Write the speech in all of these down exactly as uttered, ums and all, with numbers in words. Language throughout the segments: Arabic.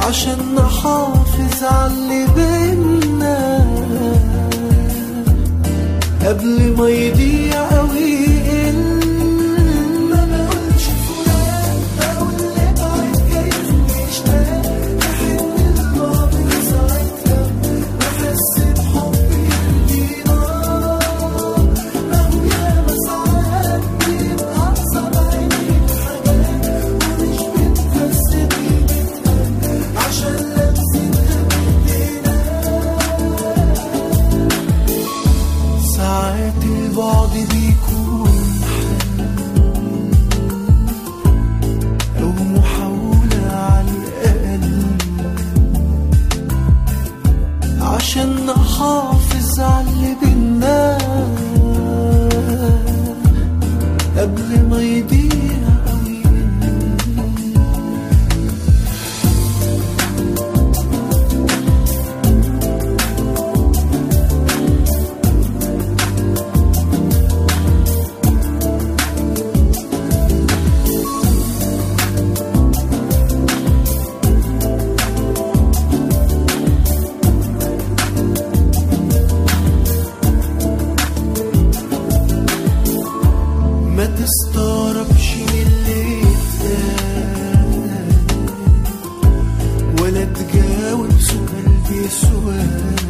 عشان نحافظ عاللي بينا قبل ما يضيع قوي. ما بقولش فلان، بقول ابعد جايز مشتاق نحن الماضي ساعتها نحس بحب يهدينا. مهما ياما ساعات بيبقى أصعب عينيك حاجات ومش بتحس بقيمتها عشان لمستها بإيدينا. ساعات البعد بيكون حل أو محاولة على الأقل عشان نحافظ على اللي بينا قبل ما يضيع قوي. ما تستغربش من اللي اتقال ولا تجاوب سؤال بسؤال.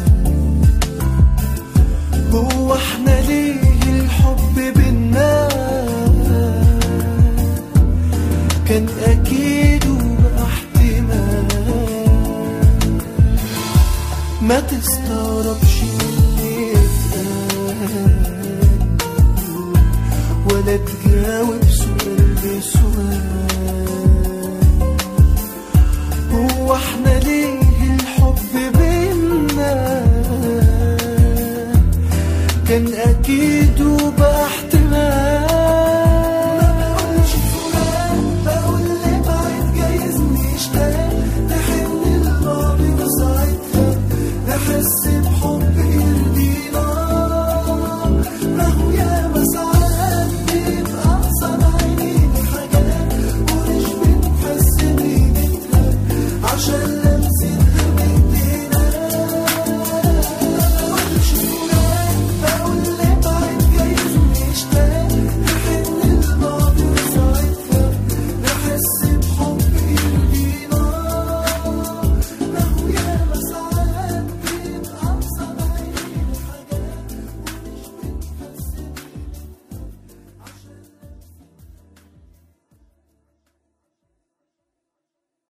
هو احنا ليه الحب بينا كان اكيد وبقى احتمال. ما تستغربش